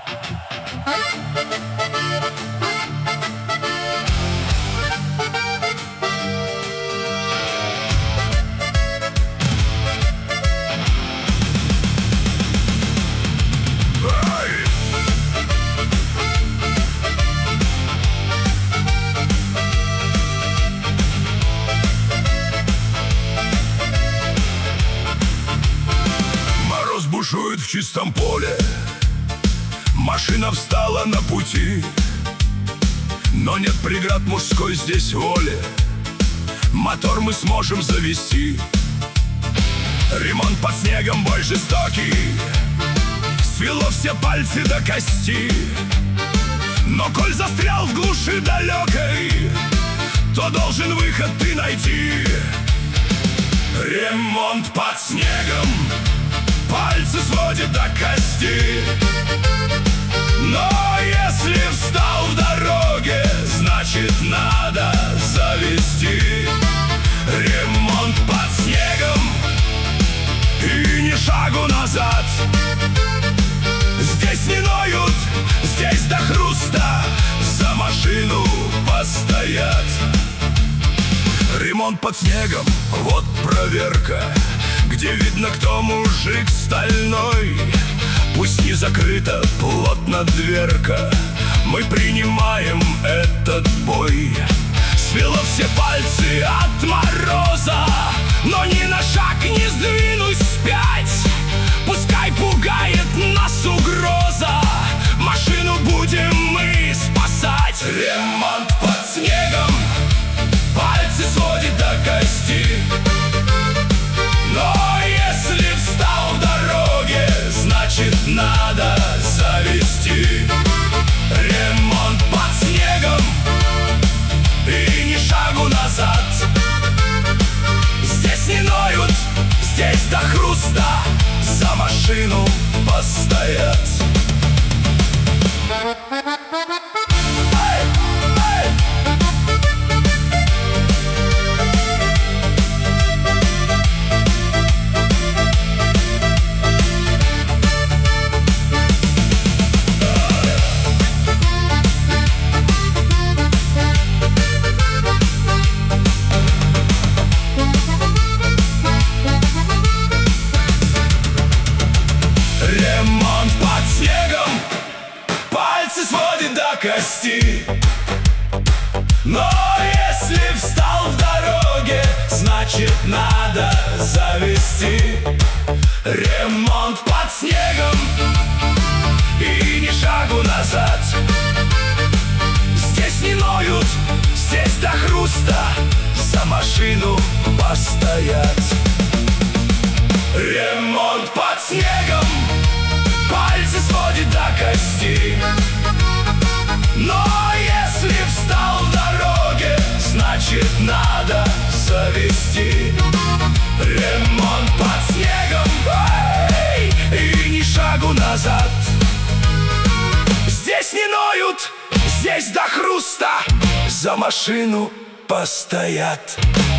Мороз бушует в чистом поле, машина встала на пути, но нет преград мужской здесь воли, мотор мы сможем завести. Ремонт под снегом бой жестокий, свело все пальцы до кости. Но коль застрял в глуши далекой, то должен выход ты найти. Ремонт под снегом пальцы сводит до кости. Но если встал в дороге, значит надо завести. Ремонт под снегом и ни шагу назад. Здесь не ноют, здесь до хруста за машину постоят. Ремонт под снегом, вот проверка, где видно, кто мужик стальной. Пусть не закрыта плотно дверка, мы принимаем этот бой. Свело все пальцы от мороза, но ни на шаг не сдвинусь вспять. Пускай пугает нас угроза, машину будем мы спасать. Ремонт под снегом пальцы сводит до кости. Но если встал в дороге, значит надо завести. Ремонт под снегом и ни шагу назад. Здесь не ноют, здесь до хруста за машину постоят. Ремонт под снегом пальцы сводит до кости. Но если встал в дороге, значит надо завести. Ремонт под снегом и ни шагу назад. Здесь не ноют, здесь до хруста за машину постоят. Ремонт под снегом пальцы сводит до кости. Но если встал в дороге, значит надо завести. Ремонт под снегом, и ни шагу назад. Здесь не ноют, здесь до хруста за машину постоят.